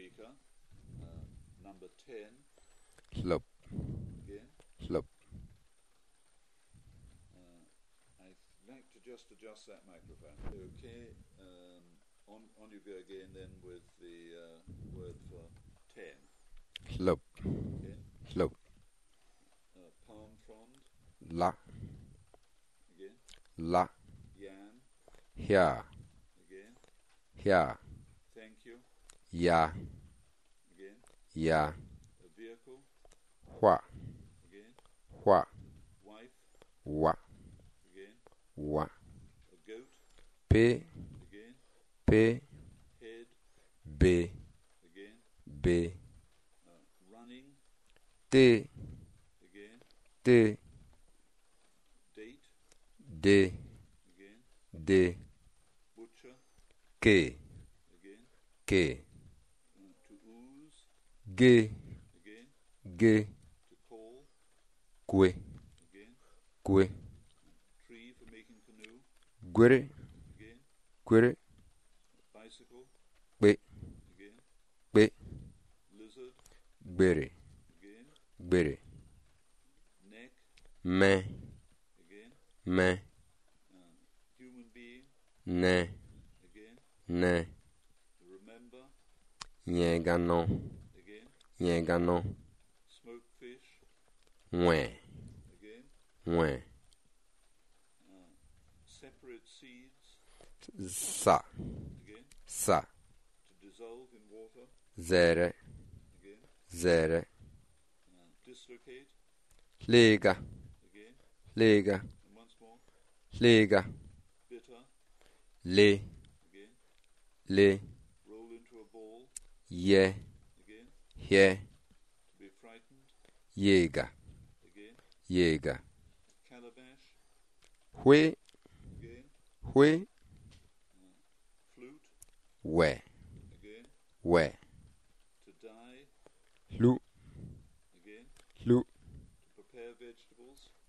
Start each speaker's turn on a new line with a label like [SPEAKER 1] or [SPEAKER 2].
[SPEAKER 1] speaker, number 10.
[SPEAKER 2] Club.
[SPEAKER 1] Again.
[SPEAKER 2] Club.
[SPEAKER 1] I'd like to just adjust that microphone. Okay, on you go again then with the word for 10.
[SPEAKER 2] Club.
[SPEAKER 1] Okay.
[SPEAKER 2] Club.
[SPEAKER 1] Palm frond.
[SPEAKER 2] La.
[SPEAKER 1] Again.
[SPEAKER 2] La.
[SPEAKER 1] Yan.
[SPEAKER 2] Here.
[SPEAKER 1] Again.
[SPEAKER 2] Here.
[SPEAKER 1] Thank you.
[SPEAKER 2] Ya.
[SPEAKER 1] Again.
[SPEAKER 2] Ya.
[SPEAKER 1] A vehicle.
[SPEAKER 2] Hua.
[SPEAKER 1] Again.
[SPEAKER 2] Hua.
[SPEAKER 1] Wife.
[SPEAKER 2] Wa.
[SPEAKER 1] Again.
[SPEAKER 2] Wa.
[SPEAKER 1] A goat.
[SPEAKER 2] P.
[SPEAKER 1] Again.
[SPEAKER 2] P.
[SPEAKER 1] Head.
[SPEAKER 2] B.
[SPEAKER 1] Again.
[SPEAKER 2] B.
[SPEAKER 1] Running. Again.
[SPEAKER 2] T. T.
[SPEAKER 1] Date.
[SPEAKER 2] D.
[SPEAKER 1] Again.
[SPEAKER 2] D.
[SPEAKER 1] Butcher.
[SPEAKER 2] K.
[SPEAKER 1] Again.
[SPEAKER 2] K.
[SPEAKER 1] To ooze.
[SPEAKER 2] G.
[SPEAKER 1] Again.
[SPEAKER 2] G.
[SPEAKER 1] To call.
[SPEAKER 2] Que.
[SPEAKER 1] Again.
[SPEAKER 2] Que.
[SPEAKER 1] Tree for making canoe.
[SPEAKER 2] Guere.
[SPEAKER 1] Again.
[SPEAKER 2] Guere.
[SPEAKER 1] Bicycle.
[SPEAKER 2] Be.
[SPEAKER 1] Again.
[SPEAKER 2] Be.
[SPEAKER 1] Lizard.
[SPEAKER 2] Bere.
[SPEAKER 1] Again.
[SPEAKER 2] Bere.
[SPEAKER 1] Neck.
[SPEAKER 2] Me.
[SPEAKER 1] Again.
[SPEAKER 2] Me.
[SPEAKER 1] Human being.
[SPEAKER 2] Ne.
[SPEAKER 1] Again.
[SPEAKER 2] Ne.
[SPEAKER 1] Remember.
[SPEAKER 2] Nyegano.
[SPEAKER 1] Again.
[SPEAKER 2] Nyegano.
[SPEAKER 1] Smoked fish.
[SPEAKER 2] Mwe.
[SPEAKER 1] Again.
[SPEAKER 2] Mwe.
[SPEAKER 1] Separate seeds.
[SPEAKER 2] Sa.
[SPEAKER 1] Again.
[SPEAKER 2] Sa.
[SPEAKER 1] To dissolve in water.
[SPEAKER 2] Zere.
[SPEAKER 1] Again.
[SPEAKER 2] Zere.
[SPEAKER 1] Dislocate.
[SPEAKER 2] Lega.
[SPEAKER 1] Again.
[SPEAKER 2] Lega.
[SPEAKER 1] And once more.
[SPEAKER 2] Lega.
[SPEAKER 1] Bitter.
[SPEAKER 2] Le.
[SPEAKER 1] Again.
[SPEAKER 2] Le.
[SPEAKER 1] Roll into a ball.
[SPEAKER 2] Ye.
[SPEAKER 1] Again.
[SPEAKER 2] Ye.
[SPEAKER 1] To be frightened.
[SPEAKER 2] Jäger.
[SPEAKER 1] Again.
[SPEAKER 2] Jäger.
[SPEAKER 1] Calabash.
[SPEAKER 2] Hue.
[SPEAKER 1] Again.
[SPEAKER 2] Hue.
[SPEAKER 1] Flute.
[SPEAKER 2] We.
[SPEAKER 1] Again.
[SPEAKER 2] We.
[SPEAKER 1] To die.
[SPEAKER 2] Lu.
[SPEAKER 1] Again.
[SPEAKER 2] Lu.
[SPEAKER 1] To prepare vegetables.